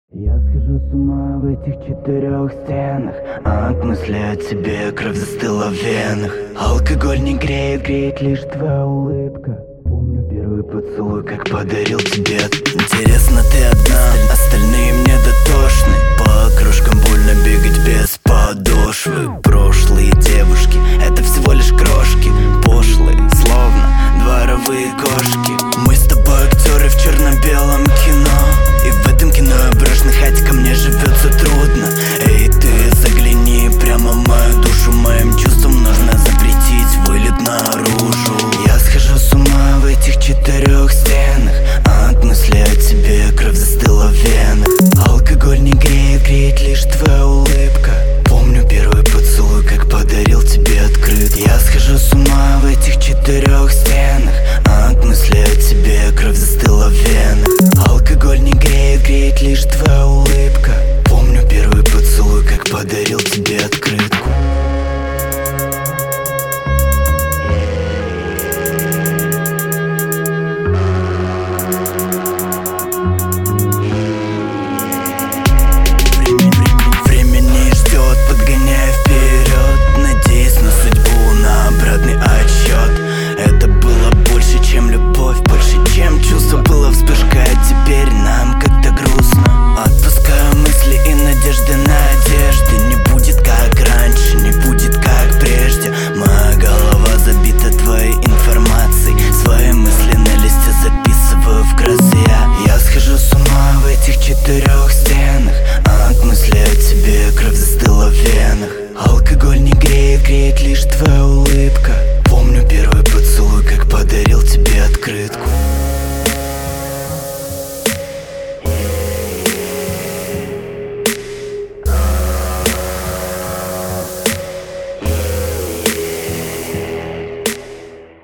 Я схожу с ума в этих четырех стенах, а от мысли о тебе кровь застыла в венах. Алкоголь не греет, греет лишь твоя улыбка. Помню первый поцелуй, как подарил тебе. Интересно, ты одна, остальные мне дотошны. По окружкам больно бегать без подошвы. Прошлые девушки, это всего лишь крошки, пошлые, словно дворовые кошки. Мы с тобой актеры в черно-белом кино, и в этом кино я брошенный, хотя ко мне живется трудно. Эй, ты загляни прямо в мою душу, моим чувствам нужно запретить вылет наружу. Я схожу с ума в этих четырех стенах, а от мысли о тебе кровь застыла в венах. Алкоголь не греет, греет лишь твоя улыбка. Помню первый поцелуй, как подарил тебе открыт. Я схожу с ума в этих четырех стенах, а от мысли о тебе кровь застыла в венах. Алкоголь не греет, греет лишь твоя улыбка. Помню первый поцелуй, как подарил тебе открытку. Время не ждет, подгоняя вперед, надеясь на судьбу, на обратный отсчет. Это было больше, чем любовь, больше, чем чувство. Было вспышка, а теперь нам как-то грустно. Отпускаю мысли и надежды на одежды. Не будет как раньше, не будет как прежде. Моя голова забита твоей информацией. Свои мысли на листе записываю в красоте. Я схожу с ума в этих четырех стенах,